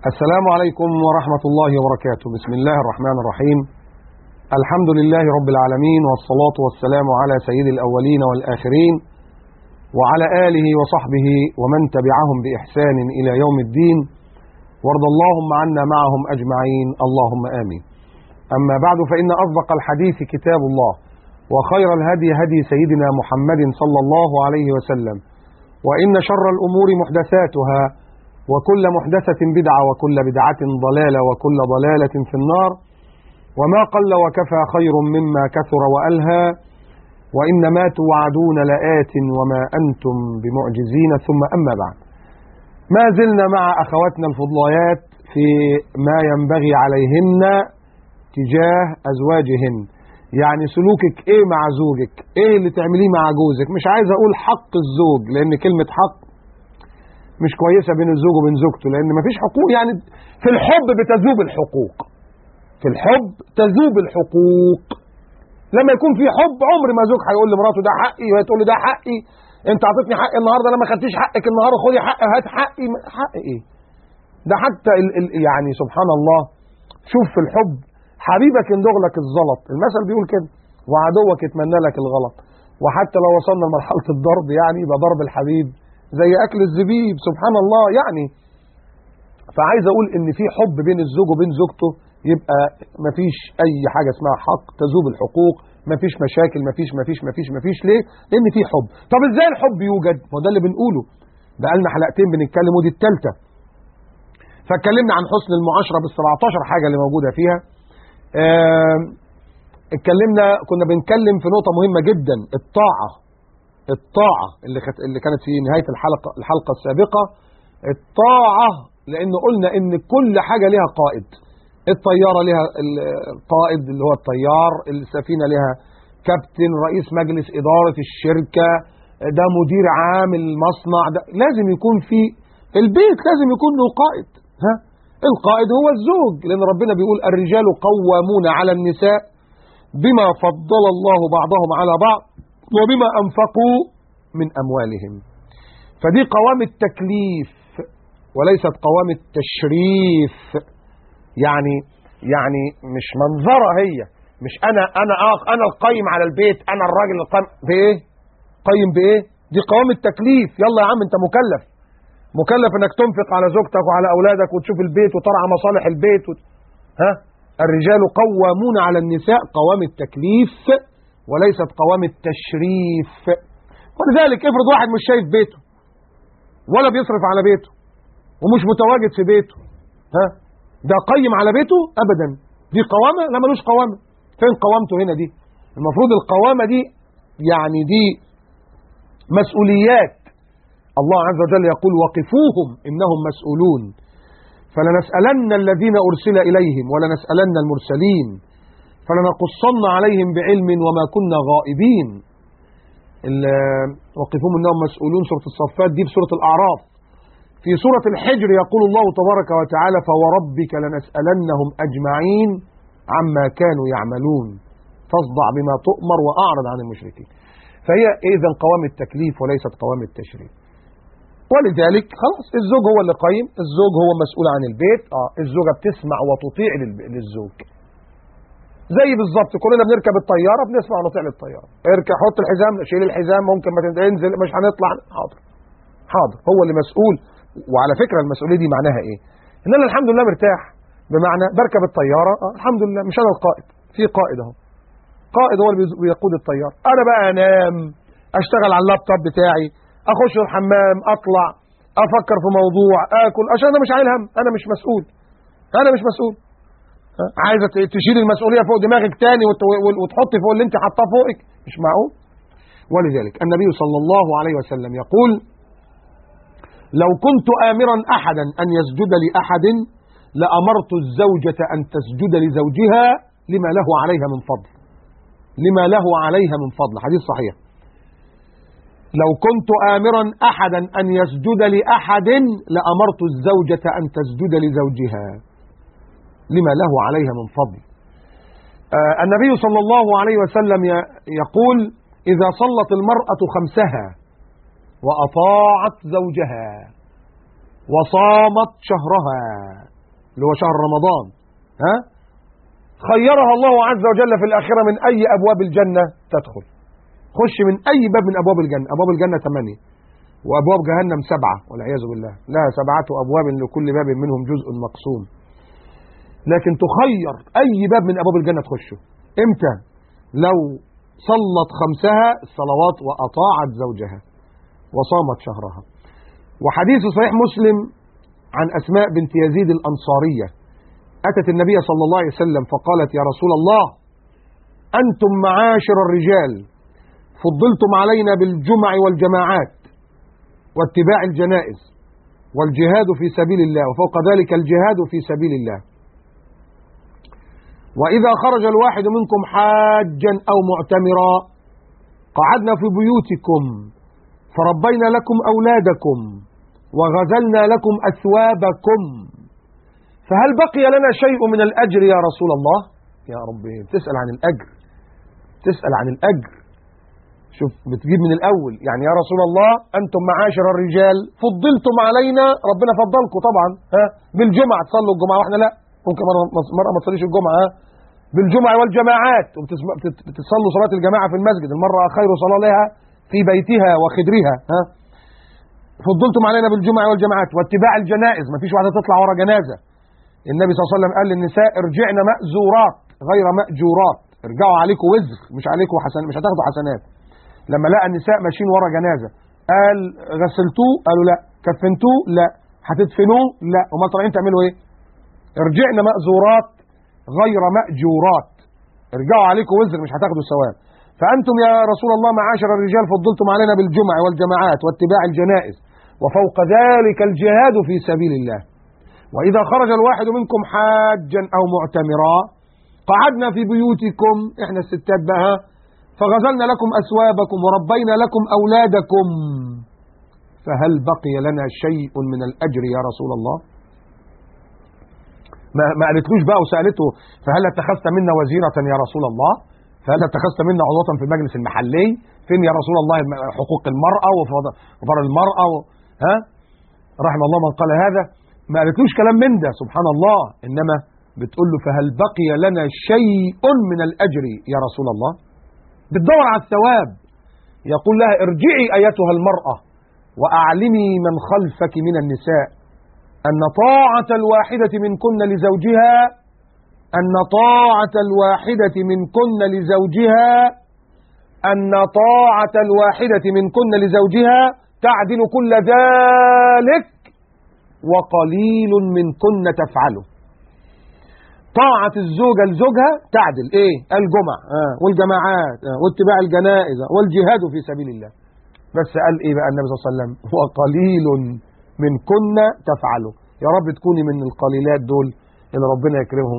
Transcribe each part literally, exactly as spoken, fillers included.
السلام عليكم ورحمة الله وبركاته. بسم الله الرحمن الرحيم. الحمد لله رب العالمين، والصلاة والسلام على سيد الأولين والآخرين وعلى آله وصحبه ومن تبعهم بإحسان إلى يوم الدين، وارض اللهم عنا معهم أجمعين، اللهم آمين. أما بعد، فإن أصدق الحديث كتاب الله، وخير الهدي هدي سيدنا محمد صلى الله عليه وسلم، وإن شر الأمور محدثاتها، وكل محدثة بدعة، وكل بدعة ضلالة، وكل ضلالة في النار. وما قل وكفى خير مما كثر وألهى، وإنما توعدون لآت وما أنتم بمعجزين. ثم أما بعد، ما زلنا مع أخواتنا الفضليات في ما ينبغي عليهن تجاه أزواجهن. يعني سلوكك إيه مع زوجك، إيه اللي تعمليه مع جوزك. مش عايز أقول حق الزوج، لأن كلمة حق مش كويسة بين الزوج وبين زوجته، لأن مفيش حقوق. يعني في الحب بتذوب الحقوق، في الحب تذوب الحقوق. لما يكون في حب، عمر ما زوج هيقول لمراته ده حقي وهي تقول له ده حقي، انت عطيتني حقي النهارده، انا ما خدتيش حقك النهارده، خدي حقي وهات حقي. حق ايه ده؟ حتى ال ال يعني سبحان الله. شوف، في الحب حبيبك يندغ لك الزلط، المثل بيقول كده، وعدوك يتمنى لك الغلط. وحتى لو وصلنا لمرحله الضرب، يعني يبقى ضرب الحبيب زي اكل الزبيب، سبحان الله. يعني فعايز اقول ان في حب بين الزوج وبين زوجته، يبقى مفيش اي حاجه اسمها حق، تذوب الحقوق، مفيش مشاكل، مفيش مفيش مفيش مفيش ليه؟ لان في حب. طب ازاي الحب يوجد؟ ما ده اللي بنقوله، بقالنا حلقتين بنتكلم ودي الثالثه. فاتكلمنا عن حسن المعاشره بال سبعتاشر حاجه اللي موجوده فيها. اه اتكلمنا، كنا بنتكلم في نقطه مهمه جدا، الطاعه. الطاعه اللي اللي كانت في نهايه الحلقه الحلقه السابقه، الطاعه. لان قلنا ان كل حاجه لها قائد. الطياره لها القائد اللي هو الطيار، السفينه لها كابتن، رئيس مجلس اداره الشركه، ده مدير عام المصنع، ده لازم يكون في البيت، لازم يكون له قائد. ها، القائد هو الزوج، لان ربنا بيقول الرجال قوامون على النساء بما فضل الله بعضهم على بعض وبما أنفقوا من أموالهم. فدي قوام التكليف وليست قوام التشريف. يعني يعني مش منظرة، هي مش أنا أنا أنا القيم على البيت، أنا الراجل القيم بإيه؟ قيم بإيه؟ دي قوام التكليف. يلا يا عم، أنت مكلف، مكلف إنك تنفق على زوجتك وعلى أولادك وتشوف البيت وترعى مصالح البيت و... ها؟ الرجال قوامون على النساء، قوام التكليف وليست قوام التشريف. ولذلك افرض واحد مش شايف بيته ولا بيصرف على بيته ومش متواجد في بيته، ها، ده قيم على بيته؟ ابدا. دي قوامه؟ لا، ملوش قوامه. فين قوامته هنا؟ دي المفروض القوامه دي، يعني دي مسؤوليات. الله عز وجل يقول وقفوهم انهم مسؤولون، فلنسألن الذين أرسل إليهم ولنسألن المرسلين فلنقصن عليهم بعلم وما كنا غائبين. وقفوهم إنهم مسؤولون، سورة الصفات، دي في سورة الأعراف. في سورة الحجر يقول الله تبارك وتعالى فوربك لنسألنهم أجمعين عما كانوا يعملون فاصدع بما تؤمر وأعرض عن المشركين. فهي إذن قوام التكليف وليست قوام التشريع. ولذلك خلاص الزوج هو اللي قيم، الزوج هو مسؤول عن البيت. اه الزوجة بتسمع وتطيع للزوج. زي بالظبط كلنا بنركب الطيارة بنسمع ونطيع للطيارة. اركب، حط الحزام، شيل الحزام، ممكن ما تنزل، مش هنطلع، حاضر حاضر، هو اللي مسؤول. وعلى فكرة المسؤولية دي معناها ايه؟ ان انا الحمد لله مرتاح، بمعنى بركب الطيارة اه الحمد لله، مش انا القائد، في قائد اهو، قائد هو اللي بيقود الطيارة. انا بقى انام، اشتغل على اللابتوب بتاعي، اخش الحمام، اطلع، افكر في موضوع، اكل، عشان انا مش عايل هم، انا مش مسؤول، انا مش مسؤول. عايزه تشيل المسؤوليه فوق دماغك تاني وتحطي فوق اللي انت حاطاه فوقك، مش معقول. ولذلك النبي صلى الله عليه وسلم يقول لو كنت آمرا احدا ان يسجد لاحد لامرت الزوجة ان تسجد لزوجها لما له عليها من فضل، لما له عليها من فضل، حديث صحيح. لو كنت آمرا أحدا أن يسجد لأحد لأمرت الزوجة أن تسجد لزوجها لما له عليها من فضل. آه النبي صلى الله عليه وسلم يقول إذا صلت المرأة خمسها وأطاعت زوجها وصامت شهرها اللي هو شهر رمضان، ها، خيرها الله عز وجل في الآخرة من أي أبواب الجنة تدخل. خش من أي باب من أبواب الجنة. أبواب الجنة ثمانية وأبواب جهنم سبعة والعياذ بالله، لها سبعة أبواب لكل باب منهم جزء مقسوم. لكن تخير أي باب من أبواب الجنة تخشه. إمتى؟ لو صلت خمسها الصلوات وأطاعت زوجها وصامت شهرها. وحديث صحيح مسلم عن أسماء بنت يزيد الأنصارية، أتت النبي صلى الله عليه وسلم فقالت: يا رسول الله، أنتم معاشر الرجال فضلتم علينا بالجمع والجماعات واتباع الجنائز والجهاد في سبيل الله، وفوق ذلك الجهاد في سبيل الله. وإذا خرج الواحد منكم حاجا أو معتمرا قعدنا في بيوتكم فربينا لكم أولادكم وغزلنا لكم أثوابكم، فهل بقي لنا شيء من الأجر يا رسول الله؟ يا ربي، تسأل عن الأجر، تسأل عن الأجر. شوف، بتجيب من الأول. يعني يا رسول الله، أنتم معاشر الرجال فضلتم علينا، ربنا فضلكم طبعا، ها، بالجمعة تصلوا الجمعة واحنا لا، ممكن مرة ما تصليش الجمعة، ها، بالجمعة والجماعات، وبتصلوا صلاة الجماعة في المسجد، المرة خير صلاة لها في بيتها وخدرها، ها. فضلتم علينا بالجمعة والجماعات واتباع الجنائز، ما فيش واحدة تطلع ورا جنازة. النبي صلى الله عليه وسلم قال للنساء: ارجعن مأزورات غير مأجورات، ارجعوا عليكم وزر مش عليكم حسن، مش هتاخدوا حسنات. لما لقى النساء ماشيين ورا جنازة قال: غسلتوه؟ قالوا لا. كفنتوه؟ لا. هتدفنوه؟ لا. وما طالعين تعملوا ايه؟ ارجعن مأزورات غير مأجورات، ارجعوا عليكم وزر مش هتاخدوا ثواب. فأنتم يا رسول الله معاشر الرجال فضلتم علينا بالجمع والجماعات واتباع الجنائز وفوق ذلك الجهاد في سبيل الله. وإذا خرج الواحد منكم حاجا أو معتمرا قعدنا في بيوتكم، احنا الستات بقى، فغزلنا لكم أثوابكم وربينا لكم أولادكم، فهل بقي لنا شيء من الأجر يا رسول الله؟ ما ما قالتلوش بقى وسألته: فهل اتخذت منا وزيرة يا رسول الله؟ فهل اتخذت منا عضوة في المجلس المحلي؟ فين يا رسول الله حقوق المرأة وفضل المرأة و... ها؟ رحم الله من قال هذا. ما قالتلوش كلام من ده، سبحان الله. إنما بتقول له: فهل بقي لنا شيء من الأجر يا رسول الله؟ بتدور على الثواب. يقول لها: ارجعي أيتها المرأة وأعلمي من خلفك من النساء أن طاعة الواحدة منكن لزوجها أن طاعة الواحدة منكن لزوجها أن طاعة الواحدة منكن لزوجها تعدل كل ذلك وقليل منكن تفعله. طاعة الزوجة لزوجها تعدل ايه؟ الجمع آه والجماعات آه واتباع الجنائز والجهاد في سبيل الله. بس قال ايه بقى النبي صلى الله عليه وسلم؟ وقليل منكن تفعله. يا رب تكوني من القليلات دول اللي ربنا يكرمهم.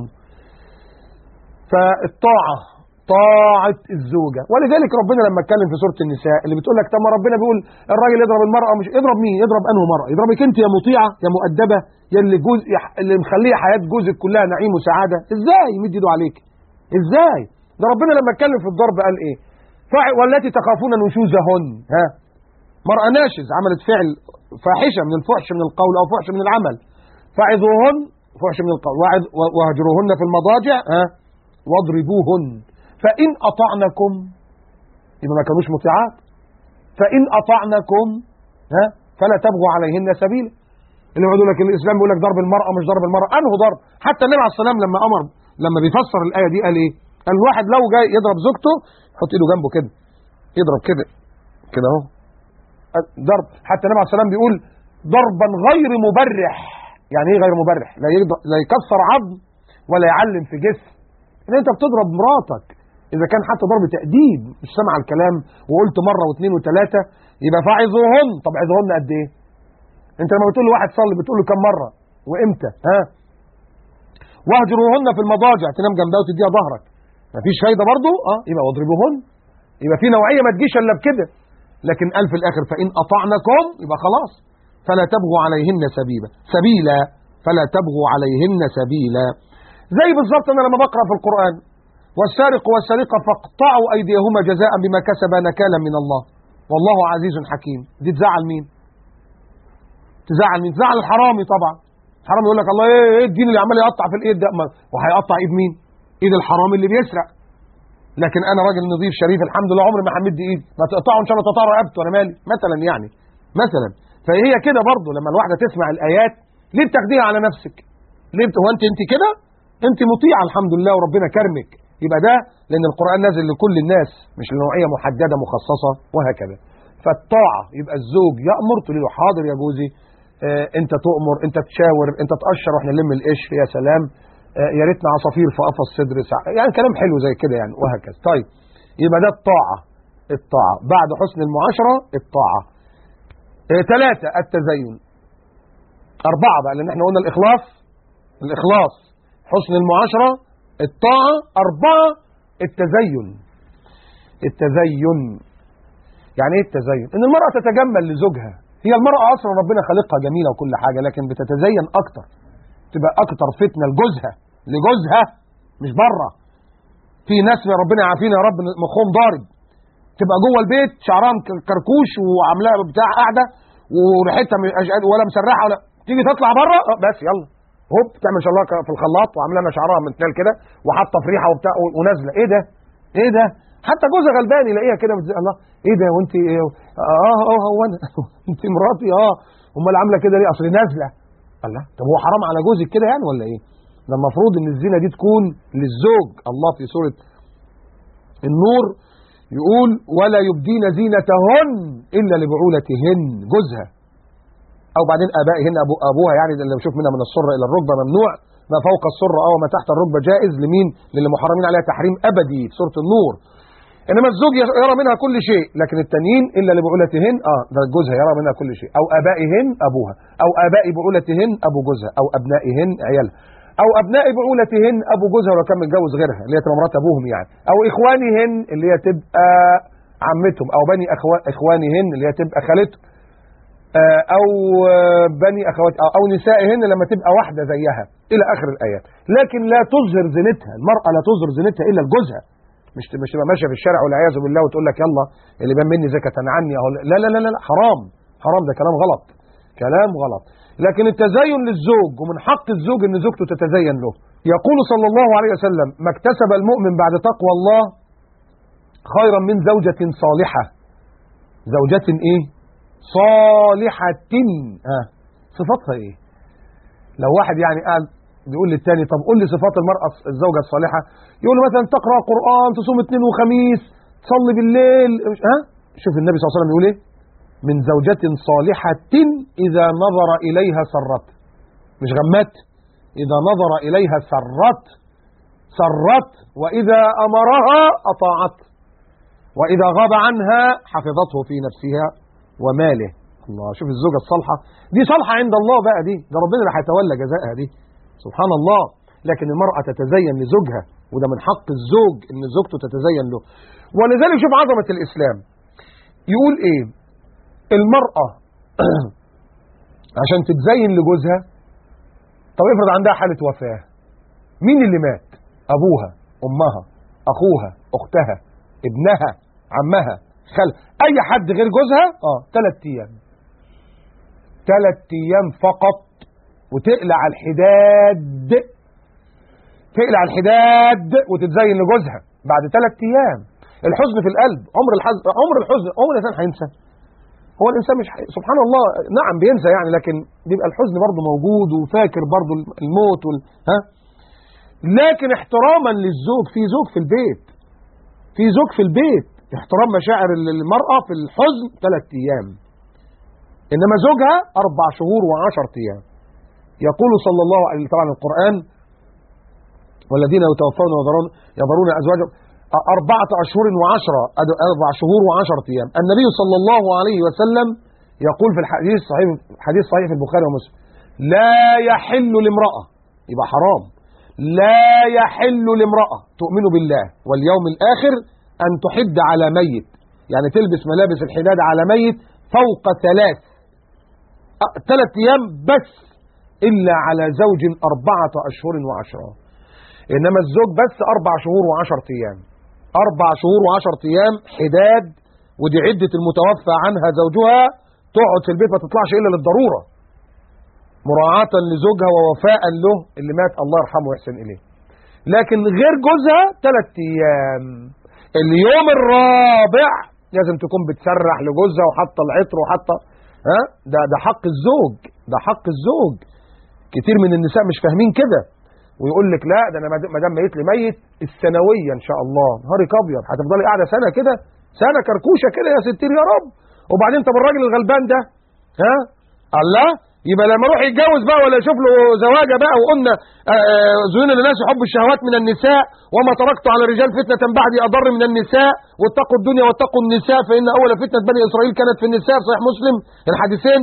فالطاعة طاعة الزوجة. ولذلك ربنا لما اتكلم في سورة النساء اللي بتقول لك: طب ما ربنا بيقول الراجل يضرب المرأة، مش يضرب مين؟ يضرب انه مرأة؟ يضربك انت يا مطيعة يا مؤدبة يا اللي جوز اللي مخليه حياة جوزك كلها نعيم وسعادة. ازاي يمد ايده عليك؟ ازاي؟ ده ربنا لما اتكلم في الضرب قال ايه؟ والتي تخافون نشوزهن، ها، مرأة ناشز عملت فعل فاحشة من الفحش من القول او فحش من العمل، فعظوهن، فحش من القول، واهجروهن في المضاجع، ها، واضربوهن، فإن أطعنكم، يبقى ما كانوش مطيعات، فإن أطعنكم ها فلا تبغوا عليهن سبيلا. اللي بيقول لك الإسلام بيقول لك ضرب المرأة مش ضرب المرأة، أنه ضرب. حتى النبي عليه الصلاة والسلام لما أمر، لما بيفسر الآية دي قال إيه؟ قال: الواحد لو جاي يضرب زوجته يحط إيده جنبه كده، يضرب كده كده أهو ضرب. حتى النبي عليه الصلاة والسلام بيقول: ضربا غير مبرح. يعني إيه غير مبرح؟ لا لا يكسر عظم ولا يعلم في جسم. إن أنت بتضرب مراتك إذا كان حتى ضرب تأديب، مش سمع الكلام وقلت مرة واثنين وثلاثة، يبقى فاعظوهن. طب عظوهن قد إيه؟ أنت لما بتقول لواحد صلي بتقول له كم مرة وإمتى؟ ها؟ واهجروهن في المضاجع، تنام جنبها وتديها ظهرك، مفيش فايدة برضه؟ أه يبقى واضربوهن. يبقى في نوعية ما تجيش إلا بكده. لكن قال في الآخر: فإن أطعنكم، يبقى خلاص فلا تبغوا عليهن سبيلا سبيلا فلا تبغوا عليهن سبيلا. زي بالظبط أنا لما بقرأ في القرآن: والسارق والسارقة فاقطعوا أيديهما جزاء بما كسبا نكالا من الله والله عزيز حكيم. دي تزعل مين؟ تزعل مين؟ تزعل الحرامي طبعا. حرام يقول لك الله ايه ايه الدين اللي عمال يقطع في الايد ده، وهيقطع ايد مين؟ ايد الحرام اللي بيسرق. لكن انا راجل نظيف شريف الحمد لله عمري ما حمدت ايدي، ما تقطعوا ان شاء الله تقطع رقبته وانا مالي مثلا يعني مثلا. فهي كده برضه لما الواحده تسمع الايات ليه بتاخديها على نفسك؟ ليه هو انت انت كده انت مطيعه الحمد لله وربنا كرمك، يبقى ده لان القران نازل لكل الناس مش لنوعيه محدده مخصصه وهكذا. فالطاعه يبقى الزوج يامر تقول له حاضر يا جوزي، آه انت تؤمر، انت تشاور، انت تقشر واحنا نلم القشر، يا سلام، آه يا ريتنا عصافير في قفص صدر ساعة. يعني كلام حلو زي كده يعني وهكذا. طيب يبقى ده الطاعه. الطاعه بعد حسن المعاشره الطاعه. ثلاثه آه التزين. اربعه بقى لان احنا قلنا الاخلاص الاخلاص حسن المعاشره الطاعه، اربعه التزين. التزين يعني ايه التزين؟ ان المرأة تتجمل لزوجها. هي المرأة اصلا ربنا خلقها جميلة وكل حاجة، لكن بتتزين اكتر، تبقى اكتر فتنة لجوزها لجوزها مش بره. في ناس يا ربنا يعافينا يا رب مخهم ضارب، تبقى جوه البيت شعرها كركوش وعاملاها بتاع قاعدة وريحتها ولا مسرحة ولا تيجي تطلع بره بس يلا هوب تعمل ان شاء الله في الخلاط وعامله لنا شعرها من تنال كده وحاطه في ريحه وبتاع ونازله. ايه ده؟ ايه ده؟ حتى جوزها غلبان يلاقيها كده بتزق الله ايه ده وانت إيه؟ اه اه هو انا انت مراتي اه امال عامله كده ليه؟ اصل نازله. الله طب هو حرام على جوزك كده يعني ولا ايه؟ ده المفروض ان الزينه دي تكون للزوج. الله في سوره النور يقول ولا يبدين زينتهن الا لبعولتهن، جوزها او بعدين ابائهن أبو ابوها يعني اللي بشوف منها من السره الى الركبه ممنوع، ما فوق السره او ما تحت الركبه جائز. لمين؟ للي محرمين عليها تحريم ابدي في سوره النور. انما الزوج يرى منها كل شيء، لكن التانيين الا لبعولتهن اه ده جوزها يرى منها كل شيء، او ابائهن ابوها، او اباء بعولتهن ابو جوزها، او ابنائهن عيالها، او ابناء بعولتهن ابو جوزها لو كان متجوز غيرها اللي هي تبقى مرات ابوهم يعني، او اخوانهن اللي هي تبقى عمتهم، او بني اخوانهن اللي هي تبقى خالتهم، او بني اخوات او نسائهن لما تبقى واحده زيها الى اخر الايات. لكن لا تظهر زينتها، المراه لا تظهر زينتها الا لجوزها. مش مش تبقى ماشيه في الشارع والعياذ بالله وتقول لك يلا اللي بان مني زكاه عني اهو. لا لا لا لا حرام حرام، ده كلام غلط كلام غلط. لكن التزين للزوج، ومن حق الزوج ان زوجته تتزين له. يقول صلى الله عليه وسلم ما اكتسب المؤمن بعد تقوى الله خيرا من زوجة صالحة. زوجة ايه؟ صالحة. ها صفاتها ايه؟ لو واحد يعني قال بيقول للتاني طب قول لي صفات المرأة الزوجة الصالحة، يقول له مثلا تقرأ قرآن، تصوم اثنين وخميس، تصلي بالليل. ها شوف النبي صلى الله عليه وسلم يقول ايه؟ من زوجة صالحة إذا نظر إليها سرت، مش غمت، إذا نظر إليها سرت سرت، وإذا أمرها أطاعت، وإذا غاب عنها حفظته في نفسها وماله. الله شوف الزوجة الصالحة دي صالحة عند الله بقى، دي ده ربنا اللي هيتولى جزائها دي سبحان الله. لكن المرأة تتزين لزوجها، وده من حق الزوج ان زوجته تتزين له. ولذلك شوف عظمة الإسلام يقول ايه؟ المرأة عشان تتزين لجوزها، طب افرض عندها حالة وفاة، مين اللي مات؟ أبوها، أمها، أخوها، أختها، ابنها، عمها، خال، أي حد غير جوزها. اه ثلاث أيام ثلاث أيام فقط، وتقلع الحداد تقلع الحداد وتتزين لجوزها بعد ثلاث أيام. الحزن في القلب، عمر الحزن عمر الحزن عمر الإنسان هينسى؟ هو الإنسان مش حي... سبحان الله نعم بينسى يعني، لكن بيبقى الحزن برضه موجود وفاكر برضه الموت وال... ها. لكن احتراما للزوج، في زوج في البيت في زوج في البيت احترام مشاعر المرأة في الحزن ثلاث أيام، إنما زوجها أربع شهور وعشر أيام. يقول صلى الله عليه وسلم طبعا القرآن والذين يتوفون ويذرون يذرون أزواجهم أربعة أشهر وعشرة أربع شهور وعشرة أيام. النبي صلى الله عليه وسلم يقول في الحديث صحيح حديث صحيح في البخاري ومسلم لا يحل لامرأة، يبقى حرام، لا يحل لامرأة تؤمن بالله واليوم الآخر أن تحد على ميت، يعني تلبس ملابس الحداد على ميت فوق ثلاث ثلاث أيام بس، إلا على زوج أربعة أشهر وعشرة. إنما الزوج بس أربع شهور وعشر أيام أربع شهور وعشر أيام حداد، ودي عدة المتوفى عنها زوجها، تقعد في البيت ما تطلعش إلا للضرورة. مراعاة لزوجها ووفاء له اللي مات الله يرحمه ويحسن إليه. لكن غير جوزها ثلاث أيام. اليوم الرابع لازم تكون بتسرح لجوزها وحاطه العطر وحاطه ها ده ده حق الزوج، ده حق الزوج. كتير من النساء مش فاهمين كده ويقول لك لا ده انا ما دام ميت لي ميت السنويه ان شاء الله. نهارك ابيض، هتفضلي قاعده سنه كده، سنه كركوشه كده يا ستير يا رب. وبعدين طب الراجل الغلبان ده ها الله يبقى لما يروح يتجوز بقى ولا يشوف له زواجه بقى. وقلنا زين للناس حب الشهوات من النساء وما تركت على الرجال فتنه بعدي اضر من النساء واتقوا الدنيا واتقوا النساء فان اول فتنه بني اسرائيل كانت في النساء. صحيح مسلم الحديثين.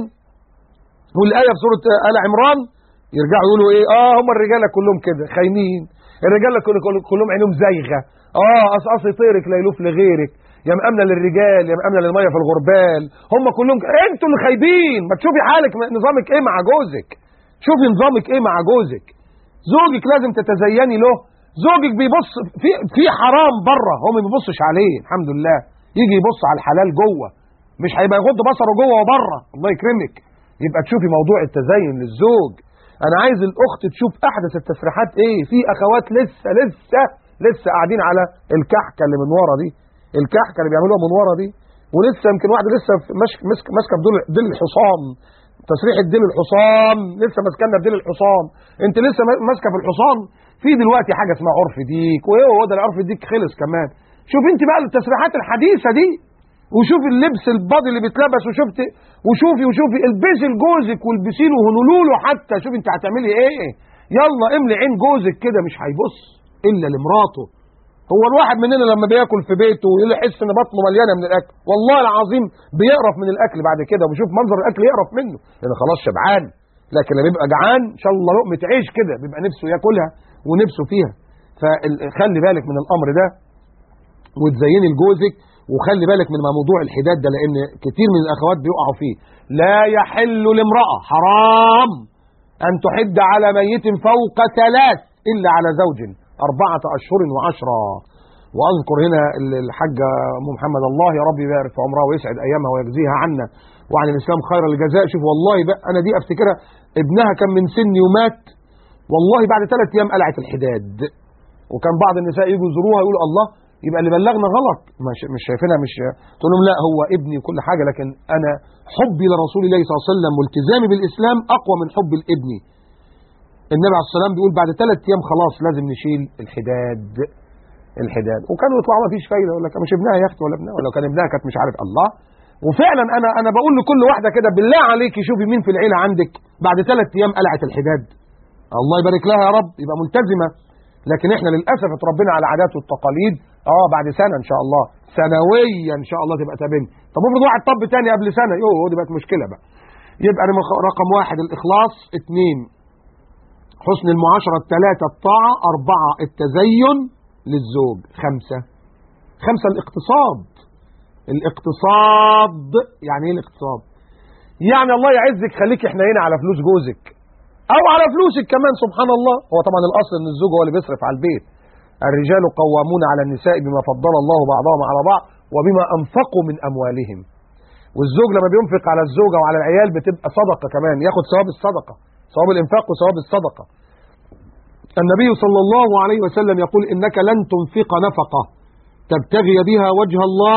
والايه في سوره ال عمران يرجعوا يقولوا ايه؟ اه هم الرجاله كلهم كده خاينين، الرجاله كلهم عينهم زايغه، اه قصقصي طيرك لا يلوف لغيرك، يا مأمنة للرجال يا مأمنة للميه في الغربال. هم كلهم انتوا اللي خايبين. ما تشوفي حالك نظامك ايه مع جوزك، شوفي نظامك ايه مع جوزك. زوجك لازم تتزيني له. زوجك بيبص في في حرام بره هو ما بيبصش عليه الحمد لله، يجي يبص على الحلال جوه، مش هيبقى يغض بصره جوه وبره. الله يكرمك. يبقى تشوفي موضوع التزين للزوج. انا عايز الاخت تشوف احدث التسريحات ايه. في اخوات لسه لسه لسه قاعدين على الكحكه اللي من ورا دي، الكحكه اللي بيعملوها من ورا دي، ولسه يمكن واحده لسه ماسكه ماسكه في ديل الحصان، تسريحه ديل الحصان، لسه ماسكنا في ديل الحصان. انت لسه ماسكه في الحصان. في دلوقتي حاجه اسمها عرف ديك، وايه هو ده العرف ديك خلص كمان. شوف انت بقى التسريحات الحديثه دي، وشوفي اللبس البادي اللي بيتلبس، وشفت وشوفي وشوفي البسي لجوزك والبسي له وهنولوا له حتى. شوفي انت هتعملي ايه. يلا املي عين جوزك كده، مش هيبص الا لمراته. هو الواحد مننا لما بياكل في بيته ويحس ان بطنه مليانه من الاكل والله العظيم بيقرف من الاكل بعد كده، وبيشوف منظر الاكل يقرف منه لان خلاص شبعان. لكن لما بيبقى جعان ان شاء الله لقمه عيش كده بيبقى نفسه ياكلها ونفسه فيها. فخلي بالك من الامر ده وتزيني لجوزك. وخلي بالك من موضوع الحداد ده لان كتير من الاخوات بيقعوا فيه. لا يحل لامراه، حرام ان تحد على ميت فوق ثلاث الا على زوج أربعة أشهر وعشرة. وأذكر هنا الحاجة أم محمد الله يا رب يبارك في عمرها ويسعد أيامها ويجزيها عنا وعن الإسلام خير الجزاء. شوف والله بقى أنا دي أفتكرها ابنها كان من سني ومات والله بعد ثلاث أيام قلعت الحداد. وكان بعض النساء يجوا يزوروها يقولوا الله يبقى اللي بلغنا غلط، مش مش شايفينها، مش تقول لهم لا هو ابني وكل حاجة، لكن أنا حبي لرسول الله صلى الله عليه وسلم والتزامي بالإسلام أقوى من حب الابن. النبي عليه الصلاه والسلام بيقول بعد ثلاث ايام خلاص لازم نشيل الحداد. الحداد وكانوا يطلعوا ما فيش فايده، يقول لك مش ابنها يا اختي ولا ابنها، ولو كان ابنها كانت مش عارف الله. وفعلا انا انا بقول لكل واحده كده بالله عليكي شوفي مين في العيله عندك بعد ثلاث ايام قلعت الحداد. الله يبارك لها يا رب يبقى ملتزمه. لكن احنا للاسف اتربينا على العادات والتقاليد. اه بعد سنه ان شاء الله، سنويا ان شاء الله تبقى تابني. طب افرض واحد طب تاني قبل سنه، يوه دي بقت مشكله بقى. يبقى رقم واحد الاخلاص، اثنين حسن المعاشرة، الثلاثة الطاعة، أربعة التزين للزوج، خمسة خمسة الاقتصاد. الاقتصاد يعني ايه الاقتصاد؟ يعني الله يعزك خليك حنينة على فلوس جوزك أو على فلوسك كمان. سبحان الله. هو طبعا الأصل إن الزوج هو اللي بيصرف على البيت. الرجال قوامون على النساء بما فضل الله بعضهم على بعض وبما أنفقوا من أموالهم. والزوج لما بينفق على الزوجة وعلى العيال بتبقى صدقة كمان، ياخد ثواب الصدقة، ثواب الإنفاق وثواب الصدقة. النبي صلى الله عليه وسلم يقول إنك لن تنفق نفقة تبتغي بها وجه الله،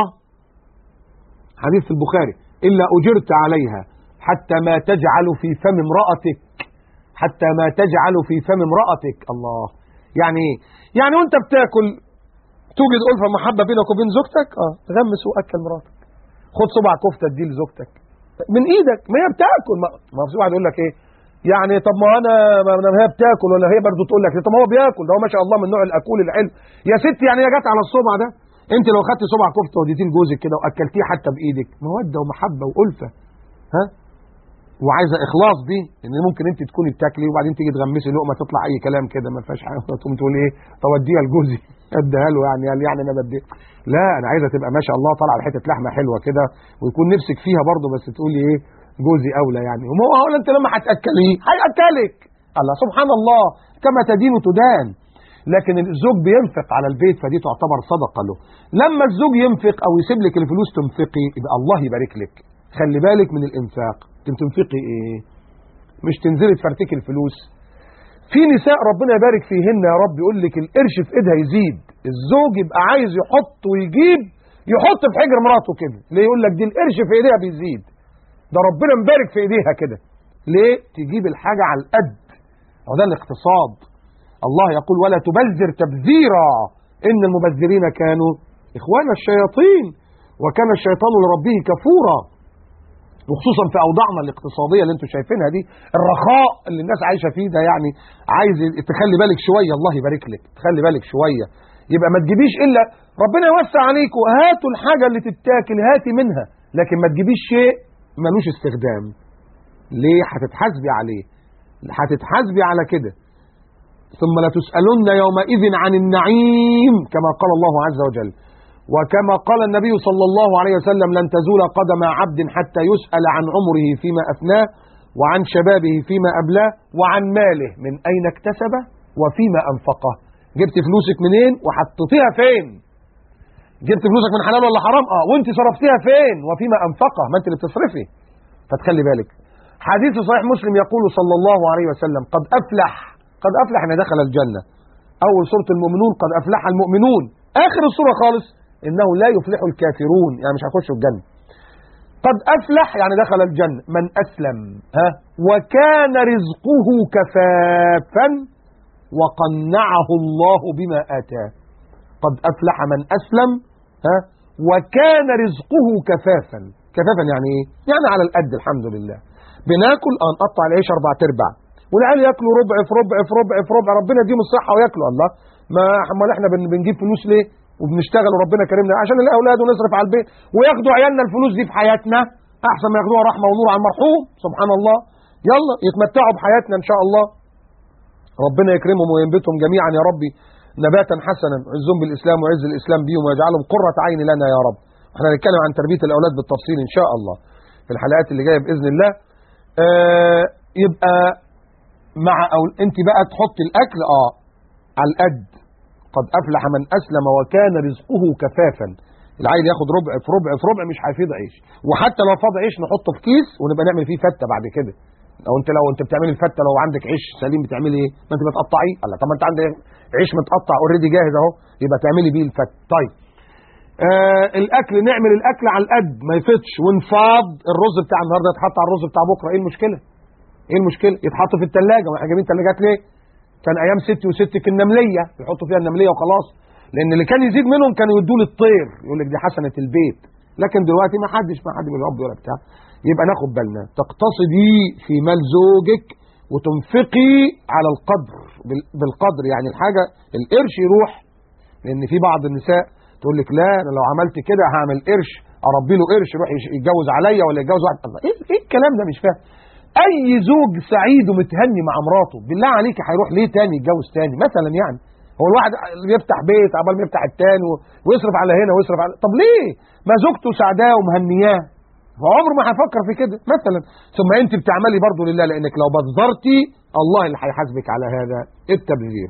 حديث في البخاري، إلا أجرت عليها حتى ما تجعل في فم امرأتك، حتى ما تجعل في فم امرأتك. الله يعني ايه؟ يعني وانت بتاكل توجد ألفة محبة بينك وبين زوجتك، اه غمس وأكل مراتك، خد صبع كفتة دي لزوجتك من ايدك، ما هي بتاكل. ما في واحد يقول لك ايه يعني طب ما انا ما هي بتاكل ولا هي برضه تقول لك طب ما هو بياكل، ده هو ما شاء الله من نوع الاكول العلم يا ستي. يعني هي جت على الصبع ده، انت لو خدت صبع كفته وديتيه لجوزك كده واكلتيه حتى بايدك، موده ومحبه والفه. ها وعايزه اخلاص دي، ان ممكن انت تكوني بتاكلي وبعدين تيجي تغمسي لقمه تطلع اي كلام كده ما فيهاش حاجه، تقوم تقول ايه طب اديها لجوزي اديها له يعني يعني انا بدي. لا انا عايزه تبقى ما شاء الله طالعه بحته لحمه حلوه كده ويكون نفسك فيها برضه، بس تقولي ايه جوزي اولى يعني. وما هو انت لما هتاكليه هياكلك. الله سبحان الله، كما تدين تدان. لكن الزوج بينفق على البيت فدي تعتبر صدقه له. لما الزوج ينفق او يسيب لك الفلوس تنفقي يبقى الله يبارك لك. خلي بالك من الانفاق. تنفقي ايه؟ مش تنزلي تفرتكي الفلوس. في نساء ربنا يبارك فيهن يا رب يقول لك القرش في ايدها يزيد، الزوج يبقى عايز يحط ويجيب، يحط في حجر مراته كده، ليه؟ يقول لك دي القرش في ايديها بيزيد، ده ربنا مبارك في ايديها كده. ليه؟ تجيب الحاجه على القد، وده الاقتصاد. الله يقول ولا تبذر تبذيرا ان المبذرين كانوا اخوان الشياطين وكان الشيطان لربه كفورا. وخصوصا في اوضاعنا الاقتصاديه اللي انتم شايفينها دي، الرخاء اللي الناس عايشه فيه ده، يعني عايز تخلي بالك شويه، الله يبارك لك، تخلي بالك شويه. يبقى ما تجيبيش الا ربنا يوسع عليكم، هاتوا الحاجه اللي تتاكل هاتي منها، لكن ما تجيبيش شيء ملوش استخدام. ليه؟ هتتحاسبي عليه، هتتحاسبي على كده. ثم لتسألن يومئذ عن النعيم كما قال الله عز وجل. وكما قال النبي صلى الله عليه وسلم لن تزول قدم عبد حتى يسأل عن عمره فيما أفناه وعن شبابه فيما أبلاه وعن ماله من أين اكتسبه وفيما أنفقه. جبت فلوسك منين وحطيتيها فين؟ جبت فلوسك من حلال ولا حرام؟ اه وانت صرفتيها فين؟ وفيما أنفقه، ما انت اللي بتصرفي. فتخلي بالك. حديث صحيح مسلم يقول صلى الله عليه وسلم قد أفلح، قد أفلح أن دخل الجنة. أول سورة المؤمنون قد أفلح المؤمنون، آخر السورة خالص إنه لا يفلح الكافرون، يعني مش هيخشوا الجنة. قد أفلح يعني دخل الجنة من أسلم ها وكان رزقه كفافا وقنعه الله بما آتاه. قد أفلح من أسلم ها وكان رزقه كفافا. كفافا يعني إيه؟ يعني على القد الحمد لله. بناكل اه نقطع العيش أربع تربع والعيال ياكلوا ربع في ربع في ربع في ربع، ربنا يديهم الصحة وياكلوا. الله، ما امال احنا بنجيب فلوس ليه؟ وبنشتغل وربنا كرمنا عشان الاولاد ونصرف على البيت، وياخدوا عيالنا الفلوس دي في حياتنا احسن ما ياخدوها رحمه ونور على المرحوم. سبحان الله. يلا يتمتعوا بحياتنا ان شاء الله، ربنا يكرمهم وينبتهم جميعا يا ربي نباتا حسنا، عزهم بالاسلام وعز الاسلام بيهم ويجعلهم قرة عين لنا يا رب. احنا هنتكلم عن تربيه الاولاد بالتفصيل ان شاء الله في الحلقات اللي جايه باذن الله. آه يبقى مع أو انت بقى تحط الاكل اه على القد. قد افلح من اسلم وكان رزقه كفافا. العيل ياخد ربع في ربع في ربع مش هيفيض عيش، وحتى لو فاض عيش نحطه في كيس ونبقى نعمل فيه فته بعد كده. لو انت لو انت بتعملي الفته لو عندك عيش سليم بتعملي ايه؟ ما انت بتقطعيه. الله، طب ما انت عندك عيش متقطع اوريدي جاهز اهو، يبقى تعملي بيه الفته. طيب آه الاكل نعمل الاكل على القد ما يفيضش، ونفاض الرز بتاع النهارده يتحط على الرز بتاع بكره، ايه المشكله؟ ايه المشكله؟ يتحط في الثلاجه. واحنا جايبين ثلاجات ليه؟ كان ايام ستي وستك النمليه يحطوا فيها النمليه وخلاص، لان اللي كان يزيد منهم كانوا يدوا للطير، يقول لك دي حسنه البيت. لكن دلوقتي ما حدش ما حد بيربي ولا بتاع. يبقى ناخد بالنا، تقتصدي في مال زوجك وتنفقي على القدر بالقدر، يعني الحاجه القرش يروح، لان في بعض النساء تقول لك لا انا لو عملت كده هعمل قرش اربي له قرش يروح يتجوز عليا ولا يتجوز واحد. الله، ايه ايه الكلام ده؟ مش فاهم. اي زوج سعيد ومتهني مع مراته بالله عليك هيروح ليه تاني يتجوز تاني مثلا؟ يعني هو الواحد يفتح بيت عبال ما يفتح التاني ويصرف على هنا ويصرف على، طب ليه؟ ما زوجته سعداه ومهنياه فعمره ما هيفكر في كده مثلا. ثم انت بتعملي برضه لله، لانك لو بذرتي الله اللي هيحاسبك على هذا التبذير.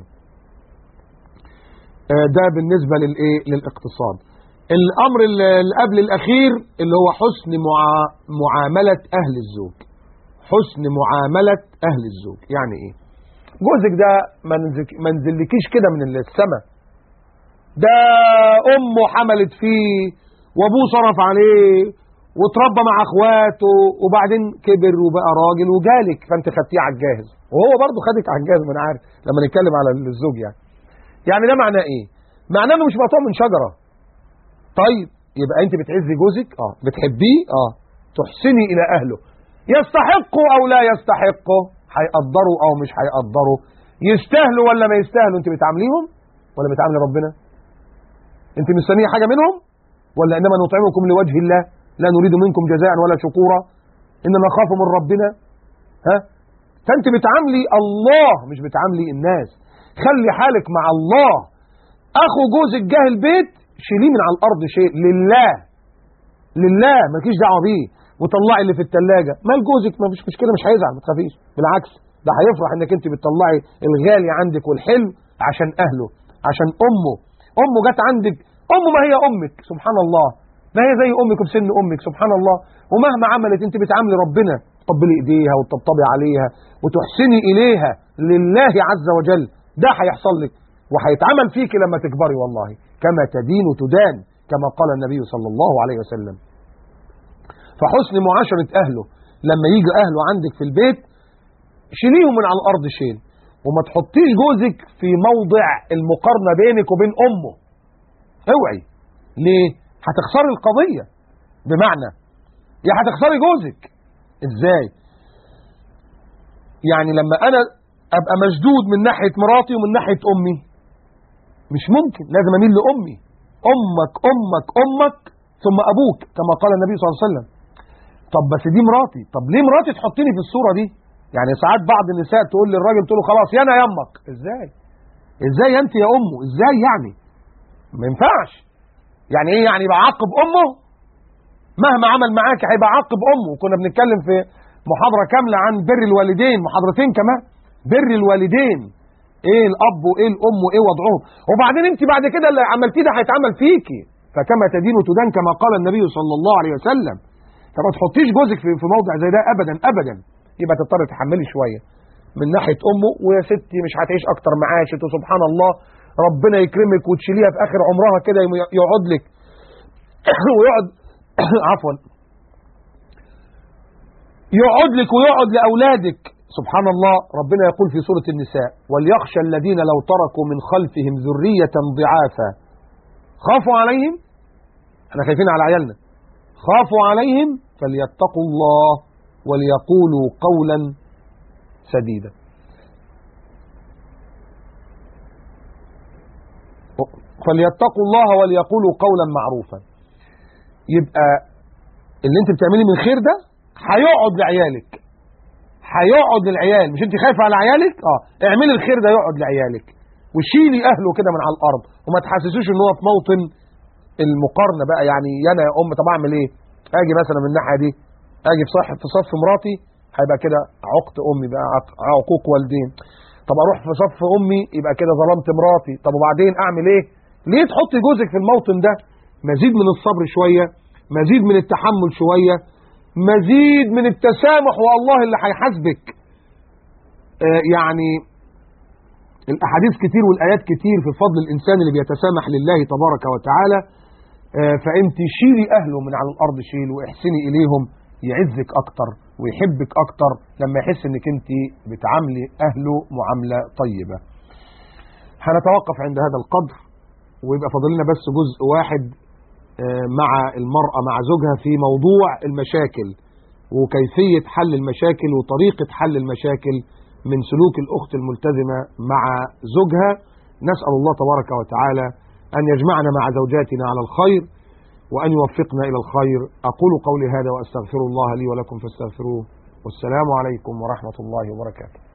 ده بالنسبه للايه؟ للاقتصاد. الامر اللي قبل الاخير اللي هو حسن معامله اهل الزوج. حسن معامله اهل الزوج يعني ايه؟ جوزك ده ما نزلكيش كده من السماء، ده امه حملت فيه وابوه صرف عليه وتربى مع اخواته وبعدين كبر وبقى راجل وجالك فانت خدتيه على الجاهز، وهو برضه خدك على الجاهز. ما انا عارف لما نتكلم على الزوج يعني يعني ده معناه ايه؟ معناه انه مش مقطوع من شجره. طيب يبقى انت بتعزي جوزك اه بتحبيه اه تحسني الى اهله، يستحقوا او لا يستحقوا، هيقدروا او مش هيقدروا، يستاهلوا ولا ما يستاهلوا، انت بتعامليهم ولا بتعاملي ربنا؟ انت مستنيه حاجه منهم ولا انما نطعمكم لوجه الله لا نريد منكم جزاء ولا شكورا اننا نخاف من ربنا؟ ها فانت بتعاملي الله مش بتعاملي الناس. خلي حالك مع الله. اخو جوزك جه البيت شيليه من على الارض شيء لله، لله مالكيش دعوه بيه، وطلعي اللي في الثلاجه. مال جوزك ما فيش مشكله، مش هيزعل ما تخافيش، بالعكس ده هيفرح انك انت بتطلعي الغالي عندك والحلو عشان اهله، عشان امه. امه جت عندك، امه ما هي امك سبحان الله، ما هي زي امك وبسن امك سبحان الله، ومهما عملت انت بتعاملي ربنا تقبلي ايديها وتطبطبي عليها وتحسني اليها لله عز وجل. ده هيحصل لك وهيتعمل فيك لما تكبري، والله كما تدين تدان، كما قال النبي صلى الله عليه وسلم. فحسن معاشرة أهله، لما يجي أهله عندك في البيت شيليهم من على الأرض شيل، وما تحطيش جوزك في موضع المقارنة بينك وبين أمه. اوعي. ليه؟ هتخسري القضية. بمعنى يا هتخسري جوزك. ازاي؟ يعني لما أنا أبقى مشدود من ناحية مراتي ومن ناحية أمي، مش ممكن، لازم أميل لأمي. أمك أمك أمك ثم أبوك، كما قال النبي صلى الله عليه وسلم. طب بس دي مراتي، طب ليه مراتي تحطيني في الصورة دي؟ يعني ساعات بعض النساء تقول للراجل، تقول له خلاص يا انا يا امك. ازاي؟ ازاي انت يا امه؟ ازاي يعني؟ ما ينفعش. يعني ايه يعني بعاقب امه؟ مهما عمل معاك هيبقى عاقب امه. كنا بنتكلم في محاضرة كاملة عن بر الوالدين، محاضرتين كمان، بر الوالدين، ايه الاب وايه الام وايه وضعهم. وبعدين انت بعد كده اللي عملتيه ده هيتعمل فيكي، فكما تدين تدان، كما قال النبي صلى الله عليه وسلم. فما تحطيش جوزك في في موضع زي ده ابدا ابدا. يبقى تضطر تحملي شويه من ناحيه امه، ويا ستي مش هتعيش اكتر معاه، سبحان الله ربنا يكرمك وتشيليها في اخر عمرها كده يقعد لك ويقعد عفوا يقعد لك ويقعد لاولادك. سبحان الله، ربنا يقول في سوره النساء: وليخشى الذين لو تركوا من خلفهم ذريه ضعافا خافوا عليهم. احنا خايفين على عيالنا، خافوا عليهم فليتقوا الله وليقولوا قولا سديدا. فليتقوا الله وليقولوا قولا معروفا. يبقى اللي انت بتعملي من خير ده هيقعد لعيالك، هيقعد للعيال. مش انت خايفه على عيالك؟ اه اعملي الخير ده يقعد لعيالك، وشيلي اهله كده من على الارض، وما تحسسوش ان هو في موطن المقارنه بقى. يعني انا يا ام طب اعمل ايه؟ اجي مثلا من الناحيه دي، اجي في صح في صف مراتي، هيبقى كده عقت امي بقى، عقوق والدين. طب اروح في صف امي، يبقى كده ظلمت مراتي. طب وبعدين اعمل ايه؟ ليه تحطي جوزك في الموطن ده؟ مزيد من الصبر شويه، مزيد من التحمل شويه، مزيد من التسامح، والله اللي هيحاسبك. آه يعني الاحاديث كتير والايات كتير في فضل الانسان اللي بيتسامح لله تبارك وتعالى. آه فانت شيلي اهله من على الارض شيل، واحسني اليهم، يعزك اكتر ويحبك اكتر لما يحس انك انت بتعاملي اهله معامله طيبه. هنتوقف عند هذا القدر، ويبقى فاضل لنا بس جزء واحد مع المرأة مع زوجها في موضوع المشاكل وكيفية حل المشاكل وطريقة حل المشاكل من سلوك الأخت الملتزمة مع زوجها. نسأل الله تبارك وتعالى أن يجمعنا مع زوجاتنا على الخير وأن يوفقنا إلى الخير. أقول قولي هذا وأستغفر الله لي ولكم فاستغفروه، والسلام عليكم ورحمة الله وبركاته.